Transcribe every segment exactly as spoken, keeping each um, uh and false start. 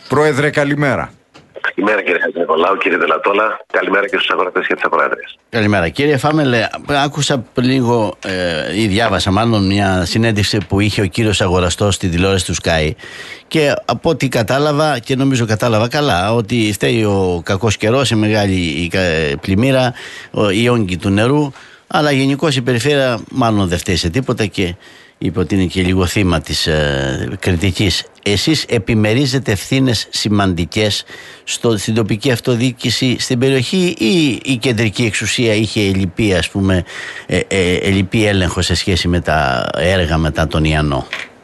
Πρόεδρε, καλημέρα. Καλημέρα κύριε Χατζηνικολάου, κύριε Δελατόλα. Καλημέρα και στους αγορατές και τις αγοράτριες. Καλημέρα. Κύριε Φάμελε, άκουσα λίγο ε, ή διάβασα μάλλον μια συνέντευξη που είχε ο κύριος Αγοραστός στη τηλεόραση του Sky και από ό,τι κατάλαβα, και νομίζω κατάλαβα καλά, ότι φταίει ο κακός καιρός, η μεγάλη πλημμύρα, η όγκη του νερού, αλλά γενικώς η περιφέρεια μάλλον δεν φταίει σε τίποτα και είπε ότι είναι και λίγο θύμα της ε, κριτικής. Εσείς επιμερίζετε ευθύνες σημαντικές στο, στην τοπική αυτοδιοίκηση στην περιοχή, ή η κεντρική εξουσία είχε ελλειπή, ας πούμε, ε, ε, ελλειπή έλεγχο σε σχέση με τα έργα μετά τον Ιαννό?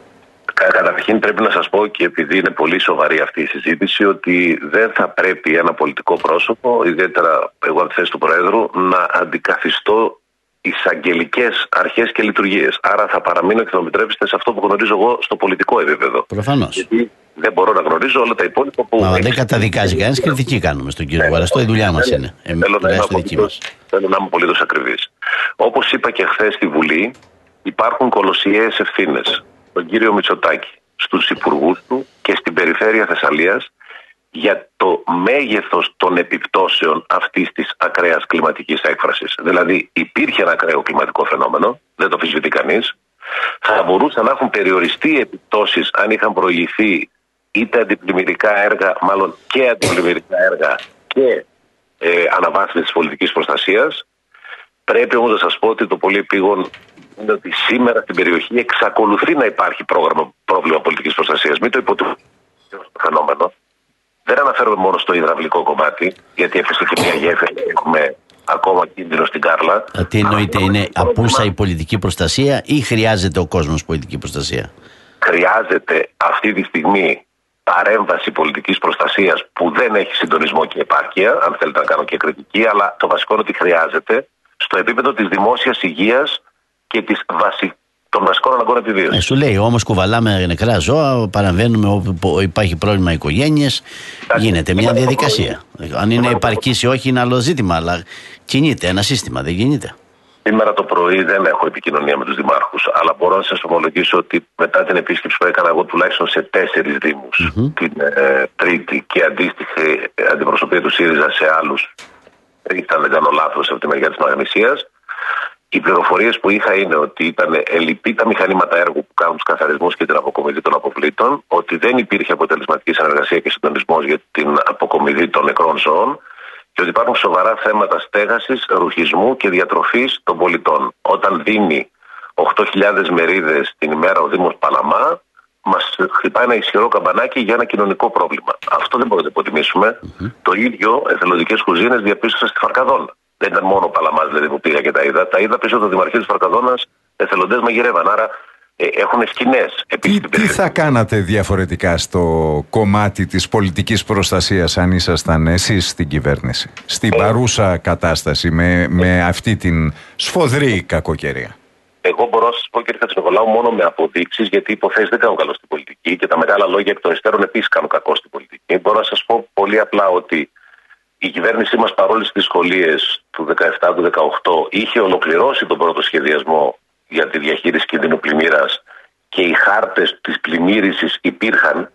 Καταρχήν πρέπει να σας πω, και επειδή είναι πολύ σοβαρή αυτή η συζήτηση, ότι δεν θα πρέπει ένα πολιτικό πρόσωπο, ιδιαίτερα εγώ από τη θέση του Προέδρου, να αντικαθιστώ εισαγγελικές αρχές και λειτουργίες. Άρα θα παραμείνω, και θα μου επιτρέψετε, σε αυτό που γνωρίζω εγώ στο πολιτικό επίπεδο. Προφανώς. Γιατί δεν μπορώ να γνωρίζω όλα τα υπόλοιπα που. Μα δεν καταδικάζει κανείς, κριτική κάνουμε στον κύριο Αγοραστό, η δουλειά μας είναι. Ε, θέλω, να θέλω να είμαι απολύτως ακριβής. Όπως είπα και χθες στη Βουλή, υπάρχουν κολοσιαίες ευθύνες στον κύριο Μητσοτάκη, στους υπουργούς του και στην περιφέρεια Θεσσαλίας για το μέγεθος των επιπτώσεων αυτής της ακραίας κλιματικής έκφρασης. Δηλαδή, υπήρχε ένα ακραίο κλιματικό φαινόμενο, δεν το αμφισβητεί κανείς. Θα μπορούσαν να έχουν περιοριστεί επιπτώσεις αν είχαν προηγηθεί είτε αντιπλημμυρικά έργα, μάλλον και αντιπλημμυρικά έργα και ε, αναβάθμιση της πολιτικής προστασίας. Πρέπει όμως να σας πω ότι το πολύ επίγον είναι ότι σήμερα στην περιοχή εξακολουθεί να υπάρχει πρόγραμμα, πρόβλημα πολιτικής προστασίας. Μην το υποτιμούμε το φαινόμενο. Δεν αναφέρομαι μόνο στο υδραυλικό κομμάτι, γιατί έφεσε και μια γέφυρα και έχουμε ακόμα κίνδυνο στην Κάρλα. Τι εννοείται, είναι απούσα η πολιτική προστασία ή χρειάζεται ο κόσμος πολιτική προστασία? Χρειάζεται αυτή τη στιγμή παρέμβαση πολιτικής προστασίας που δεν έχει συντονισμό και επάρκεια, αν θέλετε να κάνω και κριτική, αλλά το βασικό είναι ότι χρειάζεται στο επίπεδο της δημόσιας υγείας και της βασικής, των βασικών αναγκών επιβίωσης. Ε, σου λέει όμως κουβαλάμε νεκρά ζώα, παραβαίνουμε όπου υπάρχει πρόβλημα οικογένειες, γίνεται μια διαδικασία. Αν είναι επαρκής ή όχι είναι άλλο ζήτημα, αλλά κινείται ένα σύστημα, δεν κινείται? Σήμερα το πρωί δεν έχω επικοινωνία με τους δημάρχους, αλλά μπορώ να σας ομολογήσω ότι μετά την επίσκεψη που έκανα εγώ τουλάχιστον σε τέσσερις δήμους, mm-hmm. την ε, Τρίτη, και αντίστοιχη αντιπροσωπεία του ΣΥΡΙΖΑ σε άλλους, ήταν, δεν κάνω λάθος, από τη μεριά της Μαγνησίας, οι πληροφορίες που είχα είναι ότι ήταν ελλειπή τα μηχανήματα έργου που κάνουν τους καθαρισμούς και την αποκομιδή των αποβλήτων, ότι δεν υπήρχε αποτελεσματική συνεργασία και συντονισμός για την αποκομιδή των νεκρών ζώων και ότι υπάρχουν σοβαρά θέματα στέγασης, ρουχισμού και διατροφής των πολιτών. Όταν δίνει οκτώ χιλιάδες μερίδες την ημέρα ο Δήμος Παλαμά, μας χτυπάει ένα ισχυρό καμπανάκι για ένα κοινωνικό πρόβλημα. Αυτό δεν μπορούμε να υποτιμήσουμε. Mm-hmm. Το ίδιο εθελοντικές κουζίνες διαπίστωσα στη Φαρκαδόνα. Δεν ήταν μόνο ο Παλαμάς δηλαδή που πήγα και τα είδα. Τα είδα πίσω από το Δημαρχείο της Φαρκαδόνας, εθελοντές μαγειρεύαν. Άρα ε, έχουν σκηνές. Τι, τι θα κάνατε διαφορετικά στο κομμάτι της πολιτικής προστασίας αν ήσασταν εσείς στην κυβέρνηση, στην ε, παρούσα κατάσταση με, με αυτή την σφοδρή κακοκαιρία? Εγώ μπορώ να σας πω, κύριε Χατζηνικολάου, μόνο με αποδείξεις, γιατί οι υποθέσεις δεν κάνουν καλό στην πολιτική και τα μεγάλα λόγια εκ των υστέρων επίσης κάνουν κακό στην πολιτική. Μπορώ να σας πω πολύ απλά ότι η κυβέρνησή μας, παρόλες τις δυσκολίες του δεκαεπτά του δεκαοκτώ, είχε ολοκληρώσει τον πρώτο σχεδιασμό για τη διαχείριση κινδύνου πλημμύρας και οι χάρτες της πλημμύρισης υπήρχαν.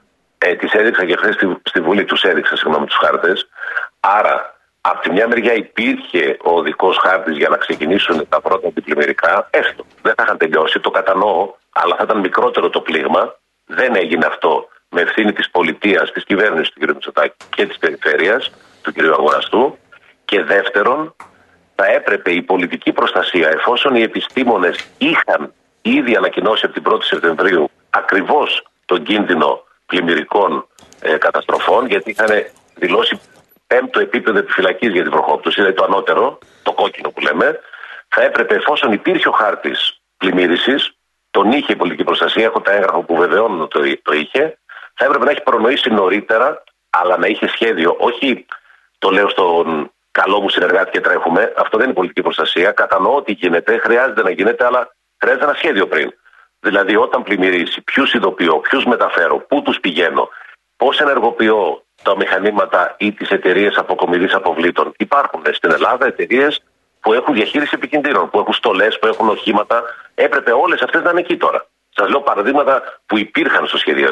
Ε, τις έδειξα και χθες στη, στη Βουλή, τους έδειξα, συγγνώμη, τους χάρτες. Άρα, από τη μια μεριά υπήρχε ο οδικός χάρτης για να ξεκινήσουν τα πρώτα αντιπλημμυρικά, έστω. Δεν θα είχαν τελειώσει, το κατανοώ, αλλά θα ήταν μικρότερο το πλήγμα. Δεν έγινε αυτό με ευθύνη της πολιτείας, της κυβέρνησης του κ. Μητσοτάκη και της περιφέρειας του κ. Αγοραστού. Και δεύτερον, θα έπρεπε η πολιτική προστασία, εφόσον οι επιστήμονες είχαν ήδη ανακοινώσει από την πρώτη Σεπτεμβρίου ακριβώς τον κίνδυνο πλημμυρικών ε, καταστροφών, γιατί είχαν δηλώσει πέμπτο επίπεδο επιφυλακής για την βροχόπτωση, δηλαδή το ανώτερο, το κόκκινο που λέμε, θα έπρεπε, εφόσον υπήρχε ο χάρτης πλημμύρισης, τον είχε η πολιτική προστασία, έχω τα έγγραφα που βεβαιώνουν ότι το, το είχε, θα έπρεπε να έχει προνοήσει νωρίτερα, αλλά να είχε σχέδιο. Όχι, το λέω στον καλό μου συνεργάτη και τρέχουμε, αυτό δεν είναι πολιτική προστασία. Κατανοώ ότι γίνεται, χρειάζεται να γίνεται, αλλά χρειάζεται ένα σχέδιο πριν. Δηλαδή, όταν πλημμυρίσει, ποιους ειδοποιώ, ποιους μεταφέρω, πού τους πηγαίνω, πώς ενεργοποιώ τα μηχανήματα ή τις εταιρείες αποκομιδής αποβλήτων. Υπάρχουν στην Ελλάδα εταιρείες που έχουν διαχείριση επικινδύνων, που έχουν στολές, που έχουν οχήματα. Έπρεπε όλες αυτές να είναι εκεί τώρα. Σας λέω παραδείγματα που υπήρχαν στο σχεδιασμό.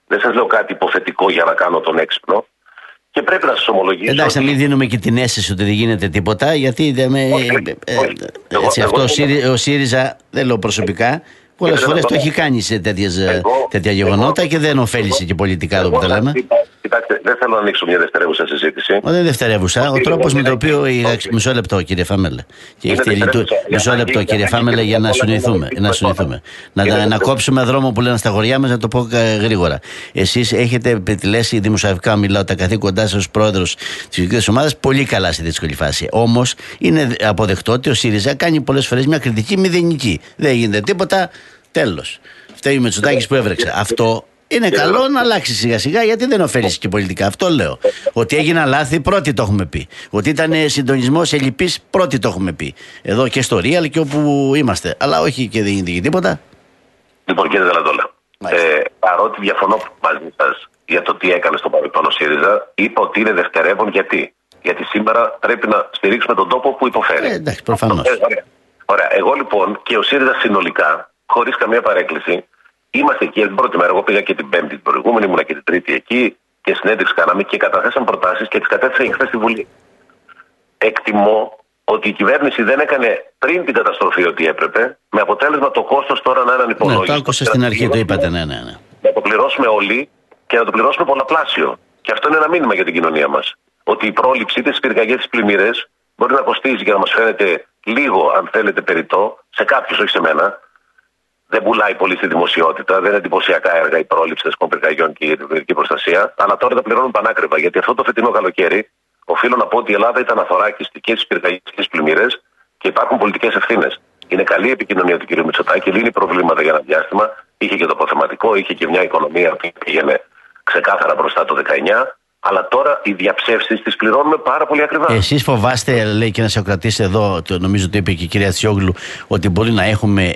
Δεν σας λέω κάτι υποθετικό για να κάνω τον έξυπνο. Και πρέπει να σας ομολογήσω. Εντάξει, να μην δίνουμε και την αίσθηση ότι δεν γίνεται τίποτα, γιατί δεν με, όχι, ε, όχι. ε, εγώ, έτσι, εγώ, αυτό εγώ, ο ΣΥΡΙΖΑ, δεν λέω προσωπικά, πολλές φορές το έχει κάνει σε τέτοιες, εγώ, τέτοια γεγονότα εγώ, και δεν ωφέλησε και πολιτικά εδώ που τα λέμε. Κοιτάξτε, δεν θέλω να ανοίξω μια δευτερεύουσα συζήτηση. Ο, δεν είναι δευτερεύουσα. Ο τρόπος με τον οποίο. Μισό λεπτό, κύριε Φάμελε. Και έχετε λειτου... Μισό λεπτό, κύριε Φάμελε, για να συνοηθούμε. Να, συνοηθούμε. να, να κόψουμε δρόμο που λένε στα χωριά μας, να το πω γρήγορα. Εσείς έχετε επιτελέσει δημοσιογραφικά, μιλάω, τα καθήκοντά σας ως πρόεδρος της ειδικής ομάδας πολύ καλά στη δύσκολη φάση. Όμως είναι αποδεκτό ότι ο ΣΥΡΙΖΑ κάνει πολλές φορές μια κριτική μηδενική. Δεν γίνεται τίποτα. Τέλος. Φταίει ο Μητσοτάκης που έβρεξε. Αυτό είναι καλό να αλλάξει σιγά σιγά, γιατί δεν ωφέλησε και πολιτικά. Αυτό λέω. Ότι έγιναν λάθη, πρώτοι το έχουμε πει. Ότι ήταν συντονισμός ελλειπής, πρώτοι το έχουμε πει. Εδώ και στο Real και όπου είμαστε. Αλλά όχι και δεν γίνεται τίποτα. Λοιπόν, κύριε Δελαντόλα, ε, παρότι διαφωνώ μαζί σας για το τι έκανε στο παρελθόν ο ΣΥΡΙΖΑ, είπα ότι είναι δευτερεύον γιατί. Γιατί σήμερα πρέπει να στηρίξουμε τον τόπο που υποφέρει. Ε, εντάξει, προφανώς. Ε, ωραία. ωραία. Εγώ λοιπόν και ο ΣΥΡΙΖΑ συνολικά, χωρίς καμία παρέκκληση, είμαστε εκεί την πρώτη μέρα. Εγώ πήγα και την Πέμπτη την προηγούμενη, ήμουνα και την Τρίτη εκεί και συνέντευξη κάναμε και καταθέσαμε προτάσεις και τις κατέθεσα χθες στη Βουλή. Εκτιμώ ότι η κυβέρνηση δεν έκανε πριν την καταστροφή ό,τι έπρεπε, με αποτέλεσμα το κόστος τώρα να είναι ανυπολόγιστο. Ναι, το άκουσα στην αρχή, το είπατε, ναι, ναι, ναι. Να το πληρώσουμε όλοι και να το πληρώσουμε πολλαπλάσιο. Και αυτό είναι ένα μήνυμα για την κοινωνία μας. Ότι η πρόληψη της πυρκαγιές της πλημμύρες μπορεί να κοστίζει και να μας φαίνεται λίγο, αν θέλετε, περιττό, σε κάποιους, όχι σε μένα. Δεν πουλάει πολύ στη δημοσιότητα, δεν είναι εντυπωσιακά έργα η πρόληψη των πυρκαγιών και η ειδική προστασία. Αλλά τώρα τα πληρώνουν πανάκριβα. Γιατί αυτό το φετινό καλοκαίρι, οφείλω να πω ότι η Ελλάδα ήταν αθωράκιστη και στις πυρκαγιές και στις πλημμύρες και υπάρχουν πολιτικές ευθύνες. Είναι καλή η επικοινωνία του κ. Μητσοτάκη, λύνει προβλήματα για ένα διάστημα. Είχε και το αποθεματικό, είχε και μια οικονομία που πήγαινε ξεκάθαρα μπροστά το δεκαεννιά. Αλλά τώρα οι διαψεύσεις τις πληρώνουμε πάρα πολύ ακριβά. Εσείς φοβάστε, λέει και να σε κρατήσει εδώ, το, νομίζω το είπε και η κυρία Τσιόγλου, ότι μπορεί να έχουμε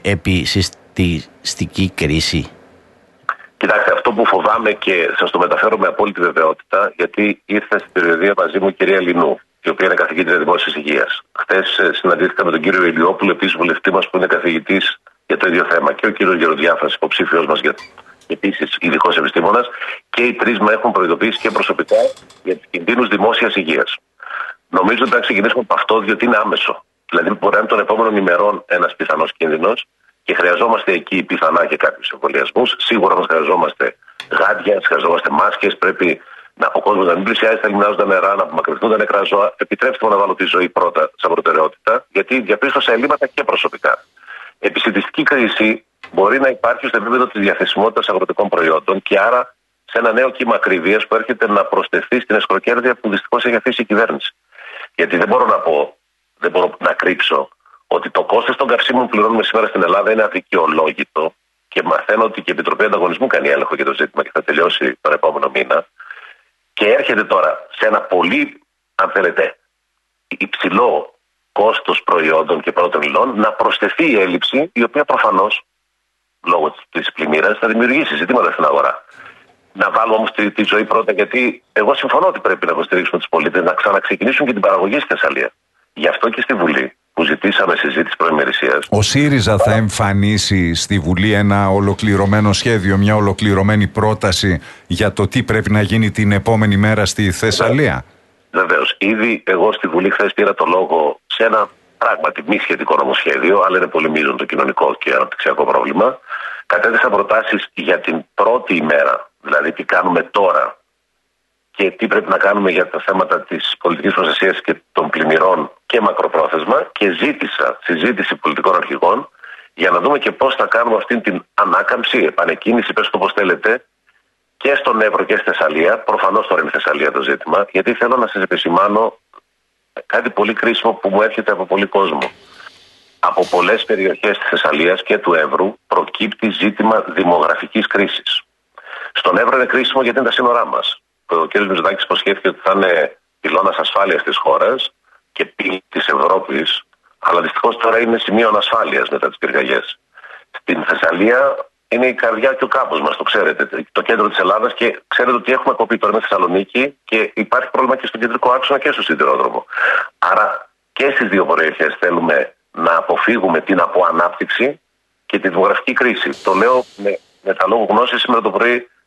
επισυστική κρίση? Κοιτάξτε, αυτό που φοβάμαι και σας το μεταφέρω με απόλυτη βεβαιότητα, γιατί ήρθε στην περιοδία μαζί μου η κυρία Λινού, η οποία είναι καθηγήτρια δημόσιας υγείας. Χθες συναντήθηκα με τον κύριο Ηλιόπουλο, επίσης βουλευτή μας, που είναι καθηγητής για το ίδιο θέμα, και ο κύριος Γεροδιάφας, υποψήφιος μας για επίσης ειδικός επιστήμονας, και οι τρεις με έχουν προειδοποιήσει και προσωπικά για τους κινδύνους δημόσιας υγείας. Νομίζω ότι θα ξεκινήσουμε από αυτό, διότι είναι άμεσο. Δηλαδή, μπορεί να είναι των επόμενων ημερών ένας πιθανός κίνδυνος και χρειαζόμαστε εκεί πιθανά και κάποιους εμβολιασμούς. Σίγουρα μας χρειαζόμαστε γάντια, χρειαζόμαστε μάσκες. Πρέπει να, ο κόσμος να μην πλησιάζει στα λιμνάζοντα νερά, να απομακρυνθούν τα νεκρά ζώα. Επιτρέψτε μου να βάλω τη ζωή πρώτα σαν προτεραιότητα, γιατί διαπίστωσα ελλείμματα και προσωπικά. Επισιτιστική κρίση μπορεί να υπάρχει στο επίπεδο της διαθεσιμότητας αγροτικών προϊόντων και άρα σε ένα νέο κύμα ακρίβειας που έρχεται να προσθεθεί στην εσχροκέρδεια που δυστυχώς έχει αφήσει η κυβέρνηση. Γιατί δεν μπορώ να πω, δεν μπορώ να κρύψω ότι το κόστος των καυσίμων που πληρώνουμε σήμερα στην Ελλάδα είναι αδικαιολόγητο και μαθαίνω ότι και η Επιτροπή Ανταγωνισμού κάνει έλεγχο για το ζήτημα και θα τελειώσει τον επόμενο μήνα. Και έρχεται τώρα σε ένα πολύ, αν θέλετε, υψηλό κόστος προϊόντων και πρώτων υλών να προσθεθεί η έλλειψη, η οποία προφανώς λόγω της πλημμύρας θα δημιουργήσει ζητήματα στην αγορά. Να βάλουμε όμως τη, τη ζωή πρώτα, γιατί εγώ συμφωνώ ότι πρέπει να υποστηρίξουμε τους πολίτες να ξαναξεκινήσουν και την παραγωγή στη Θεσσαλία. Γι' αυτό και στη Βουλή που ζητήσαμε συζήτηση προημερησίας. Ο ΣΥΡΙΖΑ θα εμφανίσει στη Βουλή ένα ολοκληρωμένο σχέδιο, μια ολοκληρωμένη πρόταση για το τι πρέπει να γίνει την επόμενη μέρα στη Θεσσαλία? Βεβαίως. Ήδη εγώ στη Βουλή χθες πήρα το λόγο σε ένα πράγματι μη σχετικό νομοσχέδιο, αλλά είναι πολύ μείζον το κοινωνικό και αναπτυξιακό πρόβλημα. Κατέθεσα προτάσεις για την πρώτη ημέρα, δηλαδή τι κάνουμε τώρα και τι πρέπει να κάνουμε για τα θέματα της πολιτικής προστασίας και των πλημμυρών και μακροπρόθεσμα, και ζήτησα συζήτηση πολιτικών αρχηγών για να δούμε και πώς θα κάνουμε αυτή την ανάκαμψη, επανεκκίνηση, πες το πώς θέλετε, και στον Εύρο και στη Θεσσαλία. Προφανώς τώρα είναι η Θεσσαλία το ζήτημα, γιατί θέλω να σας επισημάνω κάτι πολύ κρίσιμο που μου έρχεται από πολύ κόσμο. Από πολλές περιοχές της Θεσσαλίας και του Εύρου προκύπτει ζήτημα δημογραφικής κρίσης. Στον Εύρο είναι κρίσιμο γιατί είναι τα σύνορά μας. Ο κ. Μητσοτάκης υποσχέθηκε ότι θα είναι πυλώνας ασφάλειας της χώρας και πύλη της Ευρώπης, αλλά δυστυχώς τώρα είναι σημείο ανασφάλειας μετά τις πυρκαγιές. Στην Θεσσαλία είναι η καρδιά και ο κάμπος μας, το ξέρετε, το κέντρο της Ελλάδας, και ξέρετε ότι έχουμε κοπεί τώρα με Θεσσαλονίκη και υπάρχει πρόβλημα και στον κεντρικό άξονα και στο σιδηρόδρομο. Άρα και στις δύο περιοχές θέλουμε να αποφύγουμε την αποανάπτυξη και τη δημογραφική κρίση. Το λέω με, με τα λόγου γνώση. Σήμερα το πρωί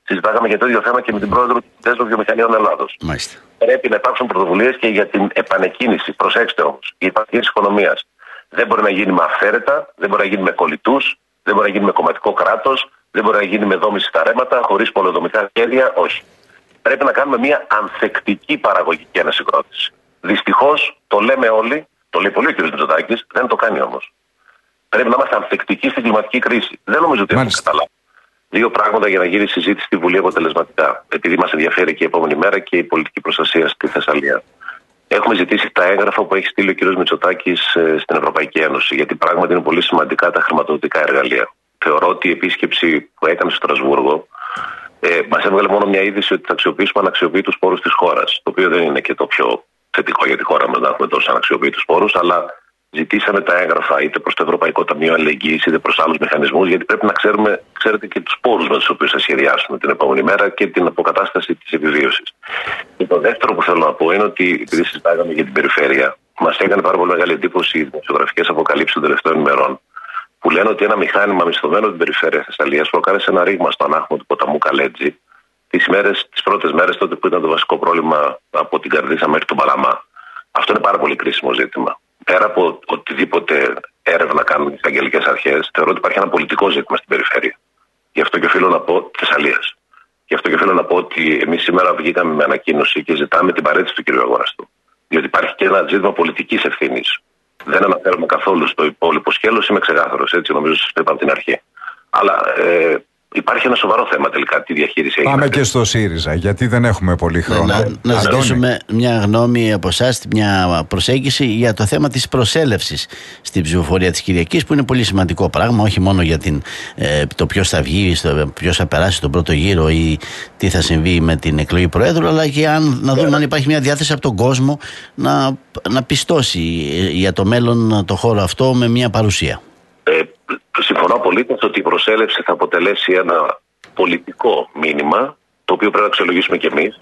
συζητάγαμε για το ίδιο θέμα και με την πρόεδρο των Βιομηχανιών Ελλάδος. Μάλιστα. Πρέπει να υπάρξουν πρωτοβουλίες και για την επανεκκίνηση. Προσέξτε όμως, η επανεκκίνηση της οικονομίας δεν μπορεί να γίνει με αυθαίρετα, δεν μπορεί να γίνει με κολλητούς, δεν μπορεί να γίνει με κομματικό κράτος, δεν μπορεί να γίνει με δόμηση στα ρέματα, χωρίς πολεοδομικά σχέδια. Όχι. Πρέπει να κάνουμε μια ανθεκτική παραγωγική ανασυγκρότηση. Δυστυχώς το λέμε όλοι, το λέει πολύ ο κ. Μητσοτάκης, δεν το κάνει όμως. Πρέπει να είμαστε ανθεκτικοί στην κλιματική κρίση. Δεν νομίζω ότι έχουμε καταλάβει. Δύο πράγματα για να γίνει συζήτηση στη Βουλή αποτελεσματικά. Επειδή μας ενδιαφέρει και η επόμενη μέρα και η πολιτική προστασία στη Θεσσαλία. Έχουμε ζητήσει τα έγγραφα που έχει στείλει ο κ. Μητσοτάκης στην Ευρωπαϊκή Ένωση. Γιατί πράγματι είναι πολύ σημαντικά τα χρηματοδοτικά εργαλεία. Θεωρώ ότι η επίσκεψη που έκανε στο Στρασβούργο ε, μας έβγαλε μόνο μια είδηση ότι θα αξιοποιήσουμε αναξιοποιητούς πόρους της χώρας. Το οποίο δεν είναι και το πιο θετικό για τη χώρα μας να έχουμε τόσους αναξιοποιητούς πόρους, αλλά ζητήσαμε τα έγγραφα είτε προς το Ευρωπαϊκό Ταμείο Αλληλεγγύης είτε προς άλλους μηχανισμούς, γιατί πρέπει να ξέρουμε, ξέρετε, και τους πόρους με τους οποίους θα σχεδιάσουμε την επόμενη μέρα και την αποκατάσταση της επιβίωσης. Και το δεύτερο που θέλω να πω είναι ότι, επειδή συζητάγαμε για την περιφέρεια, μας έκανε πάρα πολύ μεγάλη εντύπωση οι δημοσιογραφικές αποκαλύψεις των τελευταίων ημερών, που λένε ότι ένα μηχάνημα μισθωμένο στην περιφέρεια Θεσσαλίας προκάλεσε ένα ρήγμα στο ανάγχωμα του ποταμού Καλέτζη τις, μέρες, τις πρώτες μέρες τότε που ήταν το βασικό πρόβλημα από την Καρδίτσα μέχρι τον Παλαμά. Αυτό είναι πάρα πολύ κρίσιμο ζήτημα. Πέρα από οτιδήποτε έρευνα κάνουν οι εισαγγελικές αρχές, θεωρώ ότι υπάρχει ένα πολιτικό ζήτημα στην περιφέρεια. Γι' αυτό και οφείλω να πω Θεσσαλίας. Γι' αυτό και οφείλω να πω ότι εμείς σήμερα βγήκαμε με ανακοίνωση και ζητάμε την παρέτηση του κ. Αγοραστού. Διότι υπάρχει και ένα ζήτημα πολιτικής ευθύνης. Δεν αναφέρομαι καθόλου στο υπόλοιπο σκέλος, είμαι ξεκάθαρος, έτσι νομίζω σας το είπα από την αρχή. Αλλά ε, υπάρχει ένα σοβαρό θέμα τελικά τη διαχείριση. Πάμε και στο ΣΥΡΙΖΑ, γιατί δεν έχουμε πολύ χρόνο. Να, να ζητήσουμε μια γνώμη από εσάς, μια προσέγγιση για το θέμα της προσέλευσης στην ψηφοφορία της Κυριακής, που είναι πολύ σημαντικό πράγμα, όχι μόνο για την, ε, το ποιος θα βγει, ποιος θα περάσει τον πρώτο γύρο ή τι θα συμβεί με την εκλογή Προέδρου, αλλά και αν, να δούμε yeah. αν υπάρχει μια διάθεση από τον κόσμο να, να πιστώσει για το μέλλον το χώρο αυτό με μια παρουσία. Ε, συμφωνώ απολύτως ότι η προσέλευση θα αποτελέσει ένα πολιτικό μήνυμα, το οποίο πρέπει να αξιολογήσουμε κι εμείς.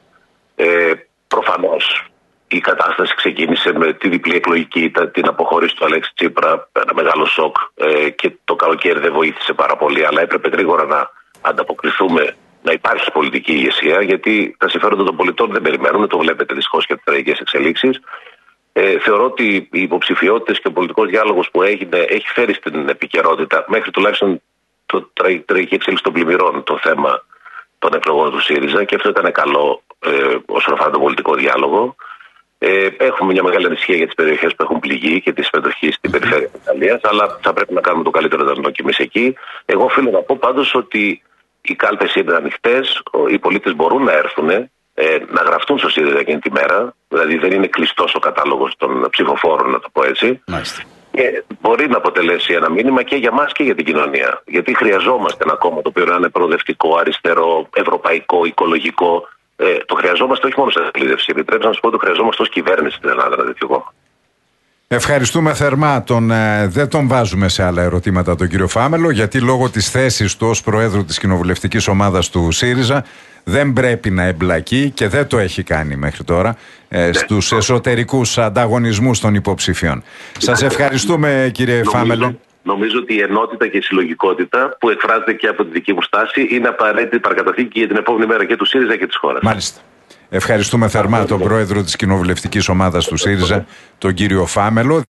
Ε, προφανώς η κατάσταση ξεκίνησε με τη διπλή εκλογική ήττα, την αποχώρηση του Αλέξη Τσίπρα, ένα μεγάλο σοκ, ε, και το καλοκαίρι δεν βοήθησε πάρα πολύ, αλλά έπρεπε γρήγορα να ανταποκριθούμε, να υπάρχει πολιτική ηγεσία, γιατί τα συμφέροντα των πολιτών δεν περιμένουν, το βλέπετε δυστυχώς και τις τραγικές εξελίξεις. Ε, θεωρώ ότι οι υποψηφιότητες και ο πολιτικός διάλογος που έγινε έχει φέρει στην επικαιρότητα, μέχρι τουλάχιστον το τραγική εξέλιξη των πλημμυρών, το θέμα των εκλογών του ΣΥΡΙΖΑ, και αυτό ήταν καλό ε, όσον αφορά τον πολιτικό διάλογο. Ε, έχουμε μια μεγάλη ανησυχία για τις περιοχές που έχουν πληγεί και τη συμμετοχή στην περιφέρεια της Ιταλίας, αλλά θα πρέπει να κάνουμε το καλύτερο δυνατό και εμείς εκεί. Εγώ οφείλω να πω πάντως ότι οι κάλπες είναι ανοιχτές, οι πολίτες μπορούν να έρθουν. Ε, να γραφτούν στο ΣΥΡΙΖΑ εκείνη τη μέρα, δηλαδή δεν είναι κλειστός ο κατάλογος των ψηφοφόρων, να το πω έτσι. Μάλιστα. Και μπορεί να αποτελέσει ένα μήνυμα και για μας και για την κοινωνία. Γιατί χρειαζόμαστε ένα κόμμα το οποίο να είναι προοδευτικό, αριστερό, ευρωπαϊκό, οικολογικό. Ε, το χρειαζόμαστε όχι μόνο σε εκπαίδευση. Επιτρέψτε να σας πω ότι το χρειαζόμαστε ως κυβέρνηση στην Ελλάδα ένα τέτοιο κόμμα. Ευχαριστούμε θερμά. Τον, ε, δεν τον βάζουμε σε άλλα ερωτήματα τον κύριο Φάμελο, γιατί λόγω της θέσης του ως Προέδρου της κοινοβουλευτικής ομάδας του ΣΥΡΙΖΑ δεν πρέπει να εμπλακεί και δεν το έχει κάνει μέχρι τώρα ε, στους εσωτερικούς ανταγωνισμούς των υποψηφίων. Σας ευχαριστούμε, κύριε νομίζω, Φάμελο. Νομίζω ότι η ενότητα και η συλλογικότητα που εκφράζεται και από τη δική μου στάση είναι απαραίτητη παρακαταθήκη για την επόμενη μέρα και του ΣΥΡΙΖΑ και της χώρας. Μάλιστα. Ευχαριστούμε θερμά τον Πρόεδρο της κοινοβουλευτικής ομάδας του ΣΥΡΙΖΑ, τον κύριο Φάμελο.